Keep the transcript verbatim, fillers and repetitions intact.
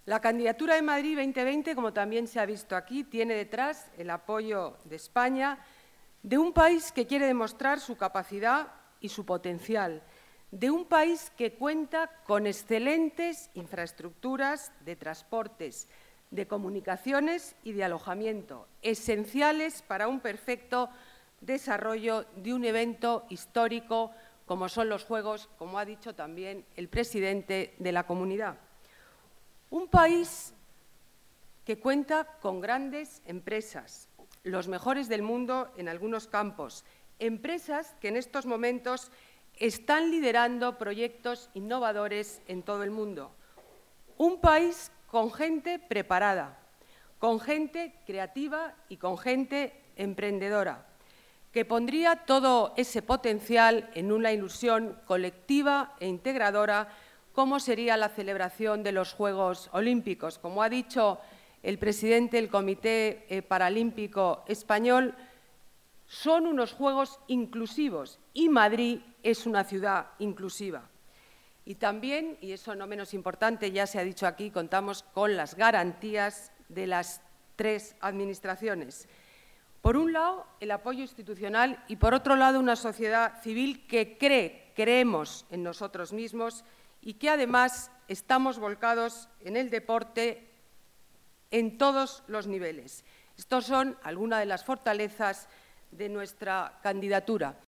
La candidatura de Madrid veinte veinte, como también se ha visto aquí, tiene detrás el apoyo de España, de un país que quiere demostrar su capacidad y su potencial, de un país que cuenta con excelentes infraestructuras de transportes, de comunicaciones y de alojamiento, esenciales para un perfecto desarrollo de un evento histórico como son los Juegos, como ha dicho también el presidente de la Comunidad. Un país que cuenta con grandes empresas, los mejores del mundo en algunos campos, empresas que en estos momentos están liderando proyectos innovadores en todo el mundo. Un país con gente preparada, con gente creativa y con gente emprendedora, que pondría todo ese potencial en una ilusión colectiva e integradora, como sería la celebración de los Juegos Olímpicos. Como ha dicho el presidente del Comité Paralímpico Español, son unos Juegos inclusivos y Madrid es una ciudad inclusiva. Y también, y eso no menos importante, ya se ha dicho aquí, contamos con las garantías de las tres administraciones. Por un lado, el apoyo institucional y, por otro lado, una sociedad civil que cree, creemos en nosotros mismos y que, además, estamos volcados en el deporte en todos los niveles. Estas son algunas de las fortalezas de nuestra candidatura.